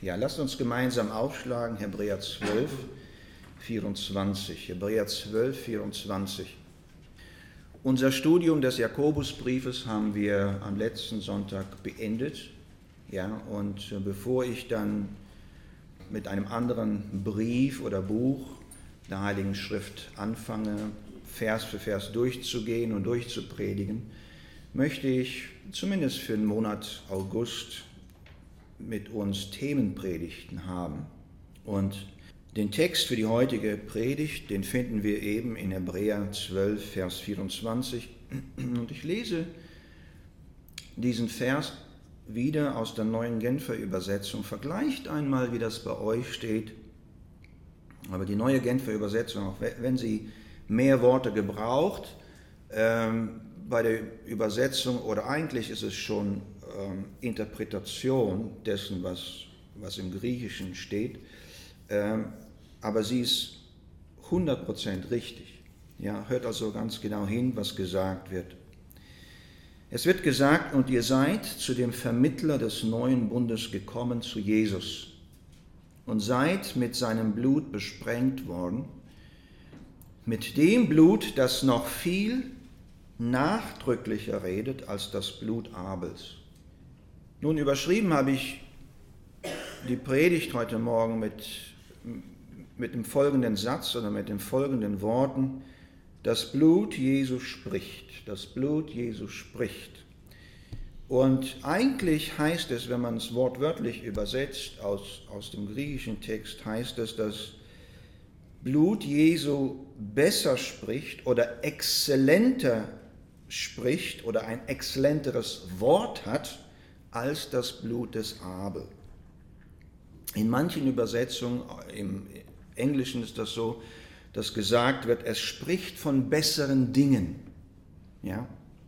Ja, lasst uns gemeinsam aufschlagen, Hebräer 12, 24. Hebräer 12, 24. Unser Studium des Jakobusbriefes haben wir am letzten Sonntag beendet. Ja, und bevor ich dann mit einem anderen Brief oder Buch der Heiligen Schrift anfange, Vers für Vers durchzugehen und durchzupredigen, möchte ich zumindest für den Monat August mit uns Themenpredigten haben. Und den Text für die heutige Predigt, den finden wir eben in Hebräer 12, Vers 24. Und ich lese diesen Vers wieder aus der Neuen Genfer Übersetzung. Vergleicht einmal, wie das bei euch steht. Aber die Neue Genfer Übersetzung, auch wenn sie mehr Worte gebraucht, bei der Übersetzung, oder eigentlich ist es schon Interpretation dessen, was im Griechischen steht, aber sie ist 100% richtig. Ja, hört also ganz genau hin, was gesagt wird. Es wird gesagt, und ihr seid zu dem Vermittler des neuen Bundes gekommen, zu Jesus, und seid mit seinem Blut besprengt worden, mit dem Blut, das noch viel nachdrücklicher redet als das Blut Abels. Nun, überschrieben habe ich die Predigt heute Morgen mit dem folgenden Satz oder mit den folgenden Worten: Das Blut Jesu spricht. Das Blut Jesu spricht. Und eigentlich heißt es, wenn man es wortwörtlich übersetzt aus dem griechischen Text, heißt es, dass Blut Jesu besser spricht oder exzellenter spricht oder ein exzellenteres Wort hat als das Blut des Abel. In manchen Übersetzungen, im Englischen ist das so, dass gesagt wird, es spricht von besseren Dingen. Ja?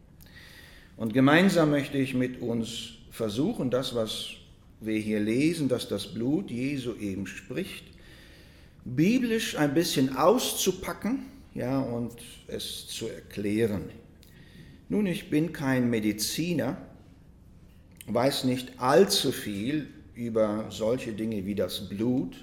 Und gemeinsam möchte ich mit uns versuchen, das, was wir hier lesen, dass das Blut Jesu eben spricht, biblisch ein bisschen auszupacken, ja, und es zu erklären. Nun, ich bin kein Mediziner, weiß nicht allzu viel über solche Dinge wie das Blut,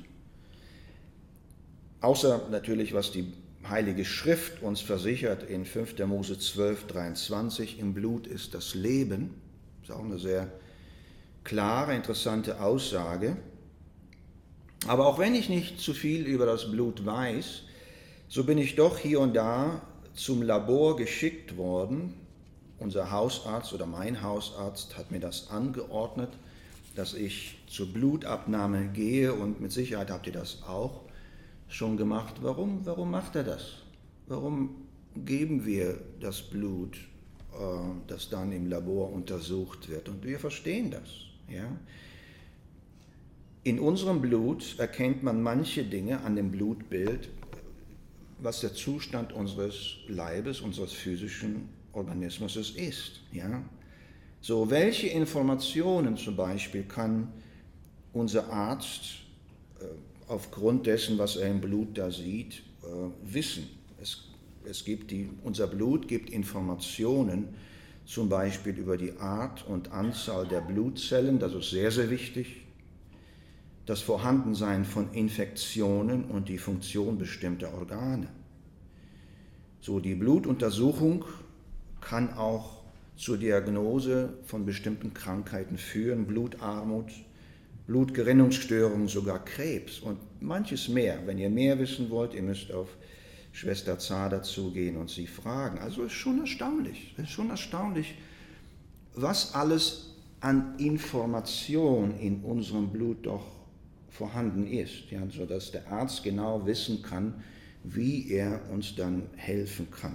außer natürlich, was die Heilige Schrift uns versichert in 5. Mose 12, 23, im Blut ist das Leben. Das ist auch eine sehr klare, interessante Aussage. Aber auch wenn ich nicht zu viel über das Blut weiß, so bin ich doch hier und da zum Labor geschickt worden. Unser Hausarzt oder mein Hausarzt hat mir das angeordnet, dass ich zur Blutabnahme gehe, und mit Sicherheit habt ihr das auch schon gemacht. Warum macht er das? Warum geben wir das Blut, das dann im Labor untersucht wird? Und wir verstehen das. Ja? In unserem Blut erkennt man manche Dinge an dem Blutbild, was der Zustand unseres Leibes, unseres physischen Organismus ist. Ja? So, welche Informationen zum Beispiel kann unser Arzt aufgrund dessen, was er im Blut da sieht, wissen? Unser Blut gibt Informationen, zum Beispiel über die Art und Anzahl der Blutzellen, das ist sehr, sehr wichtig, das Vorhandensein von Infektionen und die Funktion bestimmter Organe. So, die Blutuntersuchung kann auch zur Diagnose von bestimmten Krankheiten führen, Blutarmut, Blutgerinnungsstörungen, sogar Krebs und manches mehr. Wenn ihr mehr wissen wollt, ihr müsst auf Schwester Zader zugehen und sie fragen. Also es ist schon erstaunlich, was alles an Information in unserem Blut doch vorhanden ist, ja, sodass der Arzt genau wissen kann, wie er uns dann helfen kann.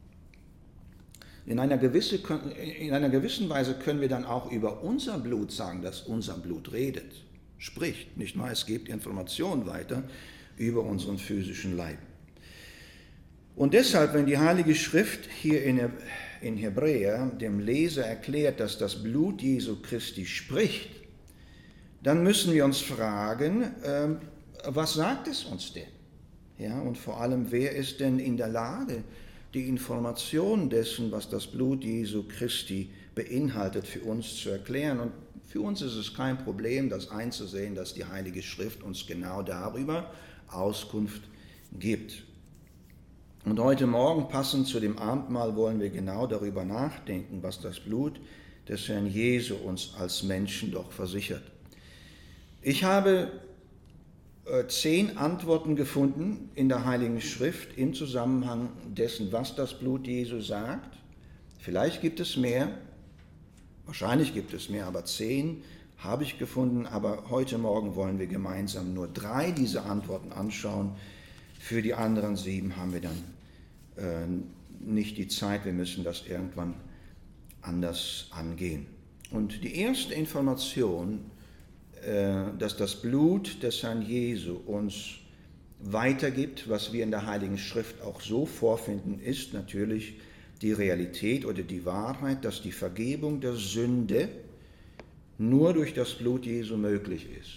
In einer gewissen Weise können wir dann auch über unser Blut sagen, dass unser Blut redet, spricht, nicht wahr? Es gibt Informationen weiter über unseren physischen Leib. Und deshalb, wenn die Heilige Schrift hier in Hebräer dem Leser erklärt, dass das Blut Jesu Christi spricht, dann müssen wir uns fragen, was sagt es uns denn? Ja, und vor allem, wer ist denn in der Lage, die Information dessen, was das Blut Jesu Christi beinhaltet, für uns zu erklären. Und für uns ist es kein Problem, das einzusehen, dass die Heilige Schrift uns genau darüber Auskunft gibt. Und heute Morgen, passend zu dem Abendmahl, wollen wir genau darüber nachdenken, was das Blut des Herrn Jesu uns als Menschen doch versichert. Ich habe 10 Antworten gefunden in der Heiligen Schrift im Zusammenhang dessen, was das Blut Jesu sagt. Vielleicht gibt es mehr, wahrscheinlich gibt es mehr, aber 10 habe ich gefunden. Aber heute Morgen wollen wir gemeinsam nur 3 dieser Antworten anschauen. Für die anderen 7 haben wir dann nicht die Zeit. Wir müssen das irgendwann anders angehen. Und die erste Information, dass das Blut des Herrn Jesu uns weitergibt, was wir in der Heiligen Schrift auch so vorfinden, ist natürlich die Realität oder die Wahrheit, dass die Vergebung der Sünde nur durch das Blut Jesu möglich ist.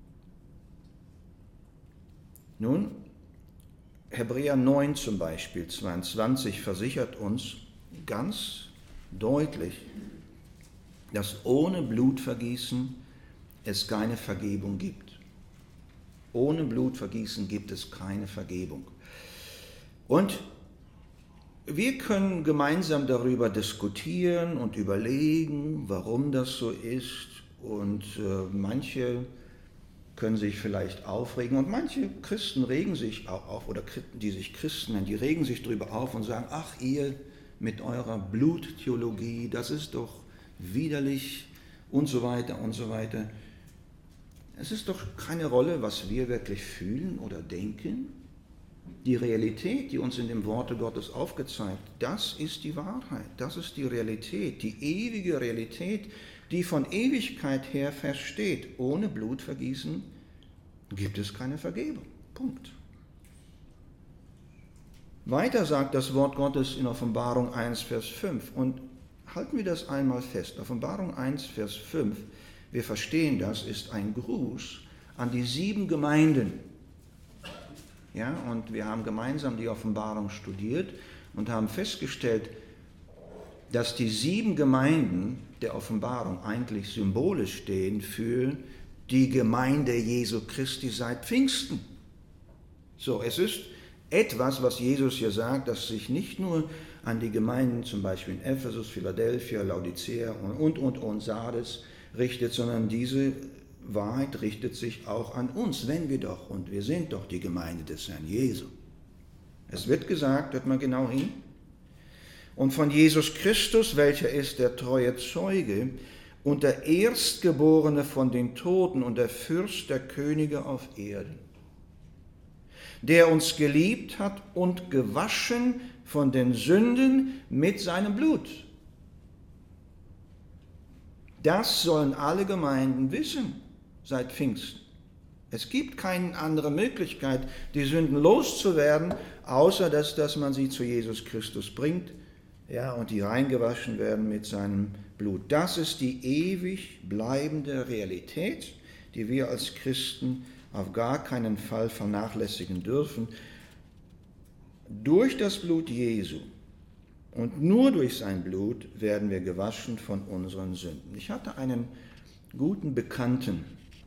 Nun, Hebräer 9 zum Beispiel, 22, versichert uns ganz deutlich, dass ohne Blutvergießen es keine Vergebung gibt. Ohne Blutvergießen gibt es keine Vergebung. Und wir können gemeinsam darüber diskutieren und überlegen, warum das so ist. Und manche können sich vielleicht aufregen und manche Christen regen sich auch auf, oder die sich Christen nennen, die regen sich darüber auf und sagen, ach ihr mit eurer Bluttheologie, das ist doch widerlich und so weiter und so weiter. Es ist doch keine Rolle, was wir wirklich fühlen oder denken. Die Realität, die uns in dem Worte Gottes aufgezeigt, das ist die Wahrheit, das ist die Realität, die ewige Realität, die von Ewigkeit her feststeht. Ohne Blutvergießen gibt es keine Vergebung. Punkt. Weiter sagt das Wort Gottes in Offenbarung 1, Vers 5. Und halten wir das einmal fest. Offenbarung 1, Vers 5. Wir verstehen, das ist ein Gruß an die 7 Gemeinden. Ja, und wir haben gemeinsam die Offenbarung studiert und haben festgestellt, dass die 7 Gemeinden der Offenbarung eigentlich symbolisch stehen für die Gemeinde Jesu Christi seit Pfingsten. So, es ist etwas, was Jesus hier sagt, das sich nicht nur an die Gemeinden, zum Beispiel in Ephesus, Philadelphia, Laodicea und Sardes, richtet, sondern diese Wahrheit richtet sich auch an uns, wenn wir doch, und wir sind doch die Gemeinde des Herrn Jesu. Es wird gesagt, hört mal genau hin, und von Jesus Christus, welcher ist der treue Zeuge und der Erstgeborene von den Toten und der Fürst der Könige auf Erden, der uns geliebt hat und gewaschen von den Sünden mit seinem Blut. Das sollen alle Gemeinden wissen seit Pfingsten. Es gibt keine andere Möglichkeit, die Sünden loszuwerden, außer dass man sie zu Jesus Christus bringt, ja, und die reingewaschen werden mit seinem Blut. Das ist die ewig bleibende Realität, die wir als Christen auf gar keinen Fall vernachlässigen dürfen. Durch das Blut Jesu und nur durch sein Blut werden wir gewaschen von unseren Sünden. Ich hatte einen guten Bekannten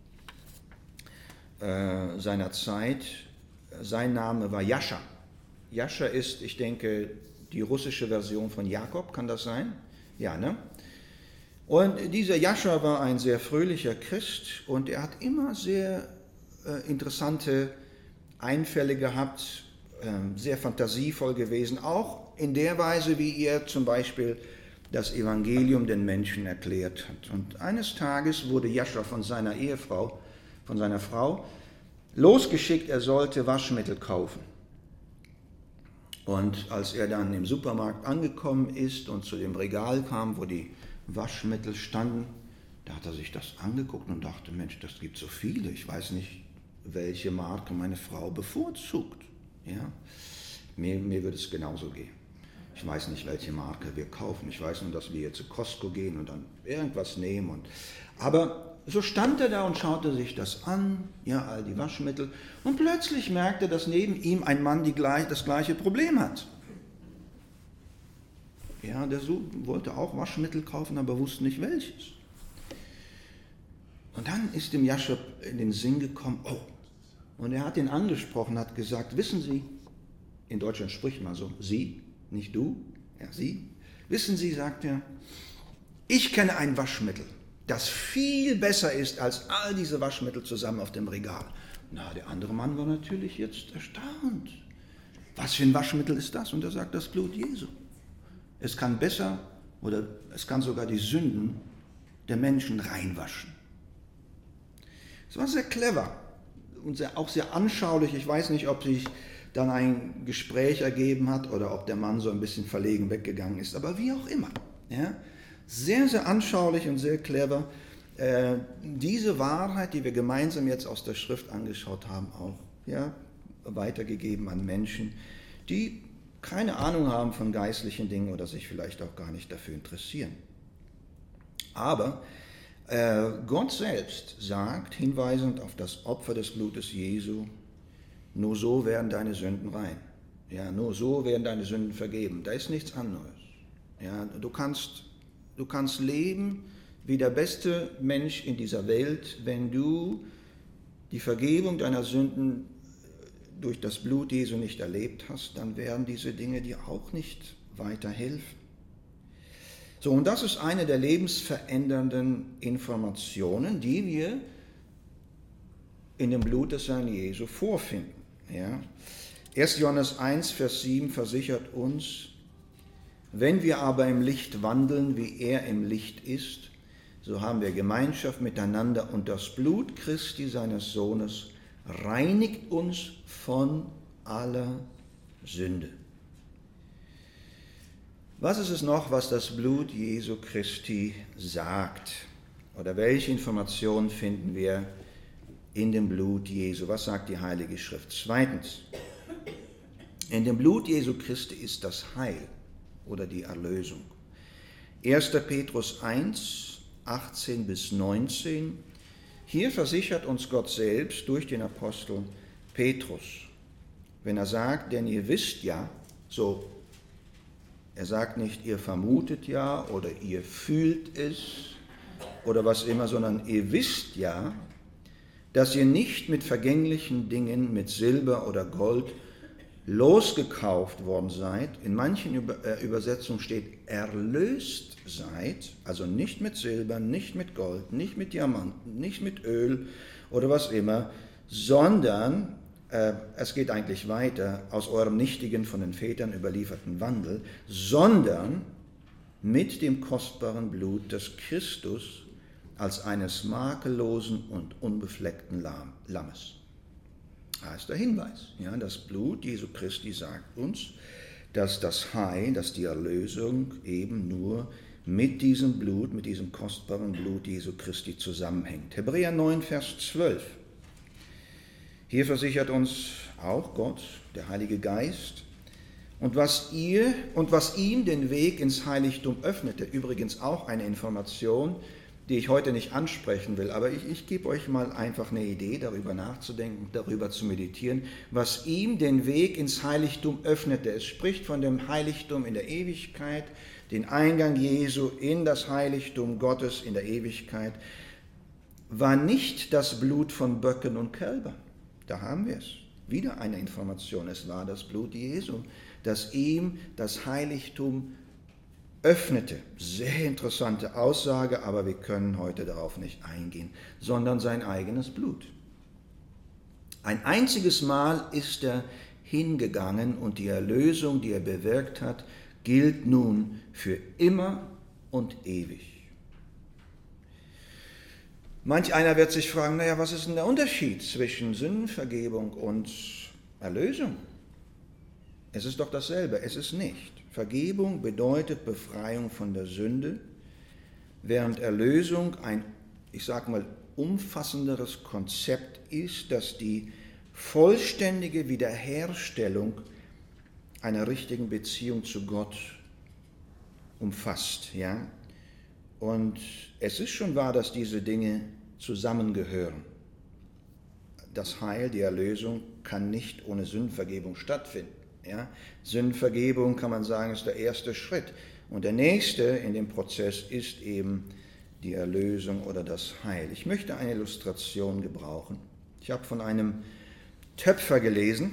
seiner Zeit, sein Name war Jascha. Jascha ist, ich denke, die russische Version von Jakob, kann das sein? Ja, ne? Und dieser Jascha war ein sehr fröhlicher Christ und er hat immer sehr interessante Einfälle gehabt, sehr fantasievoll gewesen, auch in der Weise, wie er zum Beispiel das Evangelium den Menschen erklärt hat. Und eines Tages wurde Jascha von seiner Ehefrau, von seiner Frau, losgeschickt, er sollte Waschmittel kaufen. Und als er dann im Supermarkt angekommen ist und zu dem Regal kam, wo die Waschmittel standen, da hat er sich das angeguckt und dachte, Mensch, das gibt so viele, ich weiß nicht, welche Marke meine Frau bevorzugt. Ja? Mir würde es genauso gehen. Ich weiß nicht, welche Marke wir kaufen. Ich weiß nur, dass wir jetzt zu Costco gehen und dann irgendwas nehmen. Aber so stand er da und schaute sich das an, ja, all die Waschmittel. Und plötzlich merkte, dass neben ihm ein Mann das gleiche Problem hat. Ja, der wollte auch Waschmittel kaufen, aber wusste nicht welches. Und dann ist dem Jaschub in den Sinn gekommen, oh, und er hat ihn angesprochen, hat gesagt, wissen Sie, in Deutschland spricht man so, Sie, nicht du, ja, Sie. Wissen Sie, sagt er, ich kenne ein Waschmittel, das viel besser ist als all diese Waschmittel zusammen auf dem Regal. Na, der andere Mann war natürlich jetzt erstaunt. Was für ein Waschmittel ist das? Und er sagt, das Blut Jesu. Es kann besser oder es kann sogar die Sünden der Menschen reinwaschen. Es war sehr clever und auch sehr anschaulich. Ich weiß nicht, ob sich dann ein Gespräch ergeben hat oder ob der Mann so ein bisschen verlegen weggegangen ist, aber wie auch immer. Ja? Sehr, sehr anschaulich und sehr clever. Diese Wahrheit, die wir gemeinsam jetzt aus der Schrift angeschaut haben, auch weitergegeben an Menschen, die keine Ahnung haben von geistlichen Dingen oder sich vielleicht auch gar nicht dafür interessieren. Aber Gott selbst sagt, hinweisend auf das Opfer des Blutes Jesu, nur so werden deine Sünden rein. Ja, nur so werden deine Sünden vergeben. Da ist nichts anderes. Ja, du kannst leben wie der beste Mensch in dieser Welt, wenn du die Vergebung deiner Sünden durch das Blut Jesu nicht erlebt hast, dann werden diese Dinge dir auch nicht weiterhelfen. So, und das ist eine der lebensverändernden Informationen, die wir in dem Blut des Herrn Jesu vorfinden. Ja? 1. Johannes 1, Vers 7 versichert uns, wenn wir aber im Licht wandeln, wie er im Licht ist, so haben wir Gemeinschaft miteinander und das Blut Christi, seines Sohnes, reinigt uns von aller Sünde. Was ist es noch, was das Blut Jesu Christi sagt? Oder welche Informationen finden wir in dem Blut Jesu? Was sagt die Heilige Schrift? Zweitens, in dem Blut Jesu Christi ist das Heil oder die Erlösung. 1. Petrus 1, 18 bis 19. Hier versichert uns Gott selbst durch den Apostel Petrus, wenn er sagt, denn ihr wisst ja, so, er sagt nicht, ihr vermutet ja oder ihr fühlt es oder was immer, sondern ihr wisst ja, dass ihr nicht mit vergänglichen Dingen, mit Silber oder Gold losgekauft worden seid. In manchen Übersetzungen steht erlöst seid, also nicht mit Silber, nicht mit Gold, nicht mit Diamanten, nicht mit Öl oder was immer, sondern es geht eigentlich weiter, aus eurem nichtigen, von den Vätern überlieferten Wandel, sondern mit dem kostbaren Blut des Christus als eines makellosen und unbefleckten Lammes. Da ist der Hinweis. Ja, das Blut Jesu Christi sagt uns, dass das Heil, dass die Erlösung eben nur mit diesem Blut, mit diesem kostbaren Blut Jesu Christi zusammenhängt. Hebräer 9, Vers 12. Hier versichert uns auch Gott, der Heilige Geist, und was ihm den Weg ins Heiligtum öffnete, übrigens auch eine Information, die ich heute nicht ansprechen will, aber ich gebe euch mal einfach eine Idee, darüber nachzudenken, darüber zu meditieren, was ihm den Weg ins Heiligtum öffnete. Es spricht von dem Heiligtum in der Ewigkeit, den Eingang Jesu in das Heiligtum Gottes in der Ewigkeit, war nicht das Blut von Böcken und Kälbern. Da haben wir es. Wieder eine Information. Es war das Blut Jesu, das ihm das Heiligtum öffnete. Sehr interessante Aussage, aber wir können heute darauf nicht eingehen, sondern sein eigenes Blut. Ein einziges Mal ist er hingegangen und die Erlösung, die er bewirkt hat, gilt nun für immer und ewig. Manch einer wird sich fragen, naja, was ist denn der Unterschied zwischen Sündenvergebung und Erlösung? Es ist doch dasselbe, es ist nicht. Vergebung bedeutet Befreiung von der Sünde, während Erlösung ein, ich sage mal, umfassenderes Konzept ist, das die vollständige Wiederherstellung einer richtigen Beziehung zu Gott umfasst. Ja? Und es ist schon wahr, dass diese Dinge zusammengehören. Das Heil, die Erlösung kann nicht ohne Sündenvergebung stattfinden. Ja? Sündenvergebung, kann man sagen, ist der erste Schritt. Und der nächste in dem Prozess ist eben die Erlösung oder das Heil. Ich möchte eine Illustration gebrauchen. Ich habe von einem Töpfer gelesen,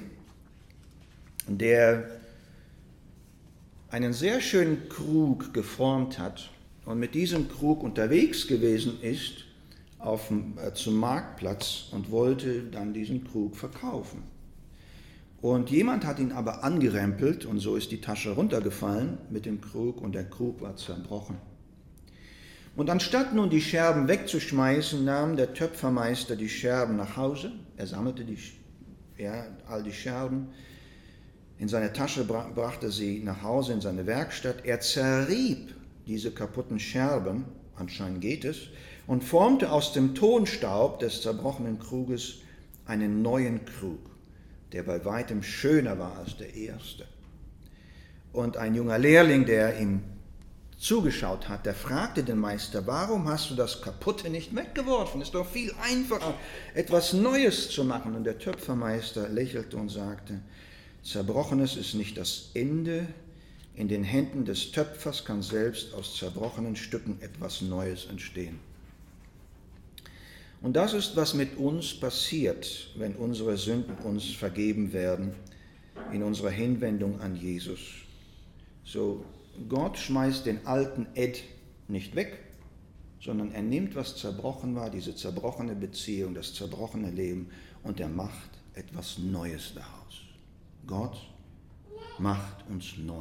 der einen sehr schönen Krug geformt hat und mit diesem Krug unterwegs gewesen ist zum Marktplatz und wollte dann diesen Krug verkaufen. Und jemand hat ihn aber angerempelt und so ist die Tasche runtergefallen mit dem Krug und der Krug war zerbrochen. Und anstatt nun die Scherben wegzuschmeißen, nahm der Töpfermeister die Scherben nach Hause. Er sammelte all die Scherben. In seine Tasche brachte sie nach Hause in seine Werkstatt. Er zerrieb diese kaputten Scherben, anscheinend geht es, und formte aus dem Tonstaub des zerbrochenen Kruges einen neuen Krug, der bei weitem schöner war als der erste. Und ein junger Lehrling, der ihm zugeschaut hat, der fragte den Meister, warum hast du das Kaputte nicht weggeworfen? Ist doch viel einfacher, etwas Neues zu machen. Und der Töpfermeister lächelte und sagte, Zerbrochenes ist nicht das Ende. In den Händen des Töpfers kann selbst aus zerbrochenen Stücken etwas Neues entstehen. Und das ist, was mit uns passiert, wenn unsere Sünden uns vergeben werden, in unserer Hinwendung an Jesus. So, Gott schmeißt den alten Ed nicht weg, sondern er nimmt, was zerbrochen war, diese zerbrochene Beziehung, das zerbrochene Leben, und er macht etwas Neues daraus. Gott macht uns neu.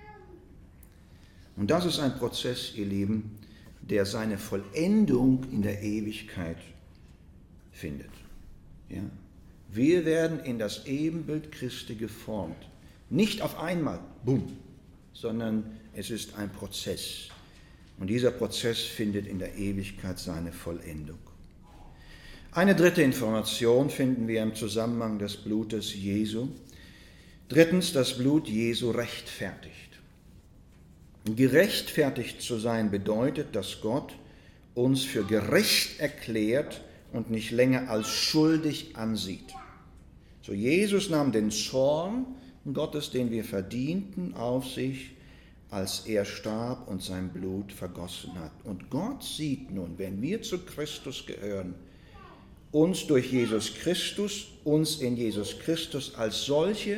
Und das ist ein Prozess, ihr Lieben, der seine Vollendung in der Ewigkeit findet. Ja? Wir werden in das Ebenbild Christi geformt. Nicht auf einmal, bumm, sondern es ist ein Prozess. Und dieser Prozess findet in der Ewigkeit seine Vollendung. Eine dritte Information finden wir im Zusammenhang des Blutes Jesu. Drittens, das Blut Jesu rechtfertigt. Gerechtfertigt zu sein bedeutet, dass Gott uns für gerecht erklärt und nicht länger als schuldig ansieht. So, Jesus nahm den Zorn Gottes, den wir verdienten, auf sich, als er starb und sein Blut vergossen hat. Und Gott sieht nun, wenn wir zu Christus gehören, uns durch Jesus Christus, uns in Jesus Christus als solche,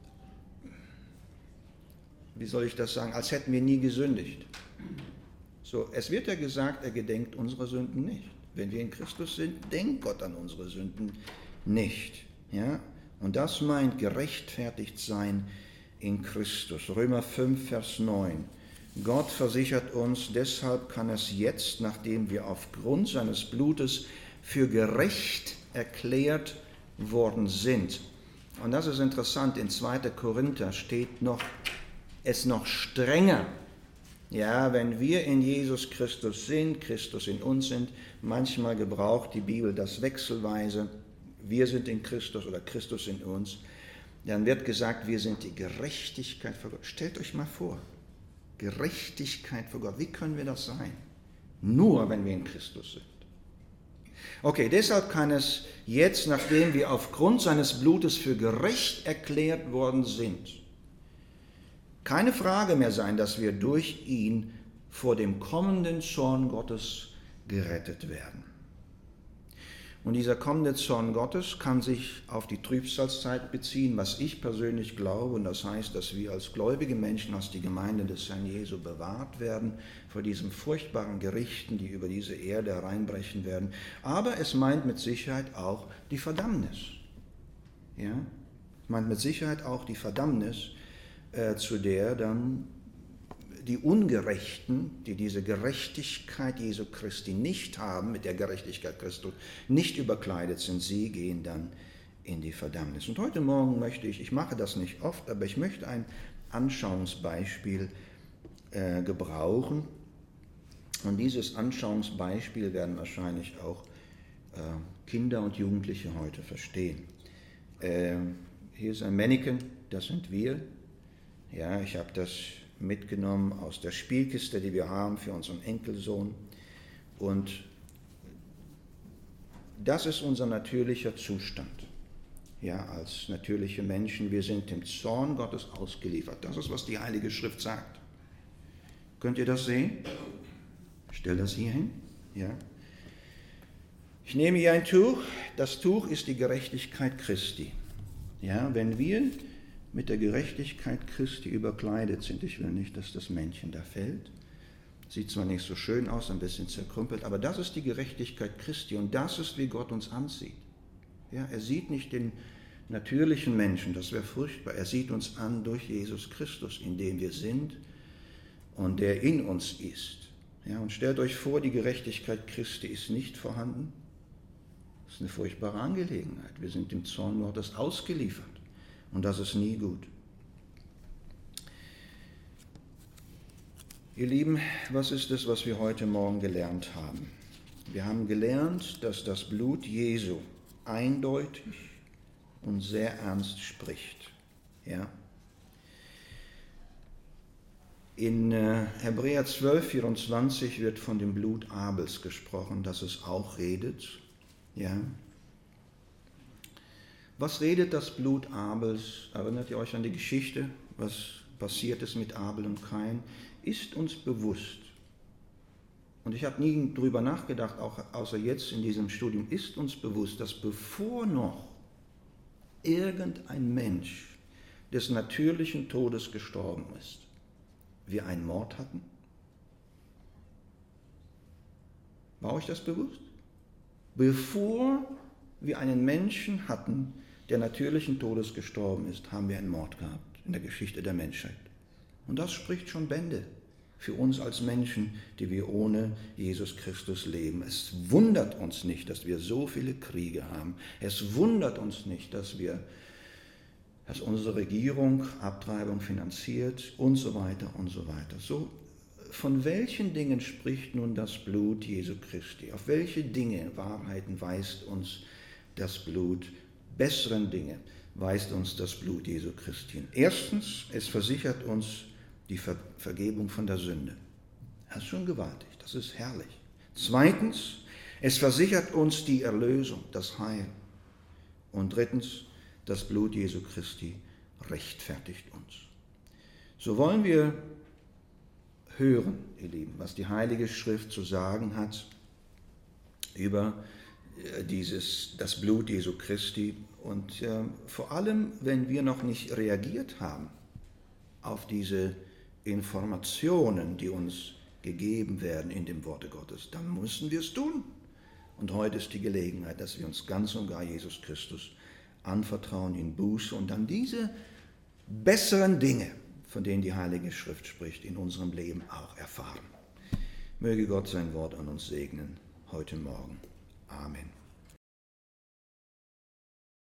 wie soll ich das sagen, als hätten wir nie gesündigt. So, es wird ja gesagt, er gedenkt unsere Sünden nicht. Wenn wir in Christus sind, denkt Gott an unsere Sünden nicht. Ja? Und das meint gerechtfertigt sein in Christus. Römer 5, Vers 9. Gott versichert uns, deshalb kann es jetzt, nachdem wir aufgrund seines Blutes für gerecht erklärt worden sind. Und das ist interessant, in 2. Korinther steht es noch strenger. Ja, wenn wir in Jesus Christus sind, Christus in uns sind, manchmal gebraucht die Bibel das wechselweise, wir sind in Christus oder Christus in uns, dann wird gesagt, wir sind die Gerechtigkeit vor Gott. Stellt euch mal vor, Gerechtigkeit vor Gott, wie können wir das sein? Nur, wenn wir in Christus sind. Okay, deshalb kann es jetzt, nachdem wir aufgrund seines Blutes für gerecht erklärt worden sind, keine Frage mehr sein, dass wir durch ihn vor dem kommenden Zorn Gottes gerettet werden. Und dieser kommende Zorn Gottes kann sich auf die Trübsalzeit beziehen, was ich persönlich glaube. Und das heißt, dass wir als gläubige Menschen, als die Gemeinde des Herrn Jesu bewahrt werden vor diesen furchtbaren Gerichten, die über diese Erde hereinbrechen werden. Aber es meint mit Sicherheit auch die Verdammnis. Ja? Es meint mit Sicherheit auch die Verdammnis, zu der dann die Ungerechten, die diese Gerechtigkeit Jesu Christi nicht haben, mit der Gerechtigkeit Christus nicht überkleidet sind, sie gehen dann in die Verdammnis. Und heute Morgen möchte ich mache das nicht oft, aber ich möchte ein Anschauungsbeispiel gebrauchen. Und dieses Anschauungsbeispiel werden wahrscheinlich auch Kinder und Jugendliche heute verstehen. Hier ist ein Mannequin, das sind wir. Ja, ich habe das mitgenommen aus der Spielkiste, die wir haben für unseren Enkelsohn. Und das ist unser natürlicher Zustand. Ja, als natürliche Menschen, wir sind dem Zorn Gottes ausgeliefert. Das ist, was die Heilige Schrift sagt. Könnt ihr das sehen? Ich stelle das hier hin. Ja. Ich nehme hier ein Tuch. Das Tuch ist die Gerechtigkeit Christi. Ja, wenn wir mit der Gerechtigkeit Christi überkleidet sind, ich will nicht, dass das Männchen da fällt. Sieht zwar nicht so schön aus, ein bisschen zerkrümpelt, aber das ist die Gerechtigkeit Christi und das ist, wie Gott uns ansieht. Ja, er sieht nicht den natürlichen Menschen, das wäre furchtbar. Er sieht uns an durch Jesus Christus, in dem wir sind und der in uns ist. Ja, und stellt euch vor, die Gerechtigkeit Christi ist nicht vorhanden. Das ist eine furchtbare Angelegenheit. Wir sind dem Zorn Gottes ausgeliefert und das ist nie gut. Ihr Lieben, was ist es, was wir heute Morgen gelernt haben? Wir haben gelernt, dass das Blut Jesu eindeutig und sehr ernst spricht. Ja? In Hebräer 12,24 wird von dem Blut Abels gesprochen, dass es auch redet. Ja? Was redet das Blut Abels? Erinnert ihr euch an die Geschichte, was passiert ist mit Abel und Kain? Ist uns bewusst, und ich habe nie drüber nachgedacht, auch außer jetzt in diesem Studium, ist uns bewusst, dass bevor noch irgendein Mensch des natürlichen Todes gestorben ist, wir einen Mord hatten? War euch das bewusst? Bevor wir einen Menschen hatten, der natürlichen Todes gestorben ist, haben wir einen Mord gehabt in der Geschichte der Menschheit. Und das spricht schon Bände für uns als Menschen, die wir ohne Jesus Christus leben. Es wundert uns nicht, dass wir so viele Kriege haben. Es wundert uns nicht, dass unsere Regierung Abtreibung finanziert und so weiter und so weiter. So, von welchen Dingen spricht nun das Blut Jesu Christi? Auf welche Dinge, Wahrheiten weist uns das Blut? Besseren Dinge weist uns das Blut Jesu Christi hin. Erstens, es versichert uns die Vergebung von der Sünde. Das ist schon gewaltig, das ist herrlich. Zweitens, es versichert uns die Erlösung, das Heil. Und drittens, das Blut Jesu Christi rechtfertigt uns. So wollen wir hören, ihr Lieben, was die Heilige Schrift zu sagen hat über das Blut Jesu Christi. Und vor allem, wenn wir noch nicht reagiert haben auf diese Informationen, die uns gegeben werden in dem Worte Gottes, dann müssen wir es tun. Und heute ist die Gelegenheit, dass wir uns ganz und gar Jesus Christus anvertrauen in Buße und dann diese besseren Dinge, von denen die Heilige Schrift spricht, in unserem Leben auch erfahren. Möge Gott sein Wort an uns segnen heute Morgen. Amen.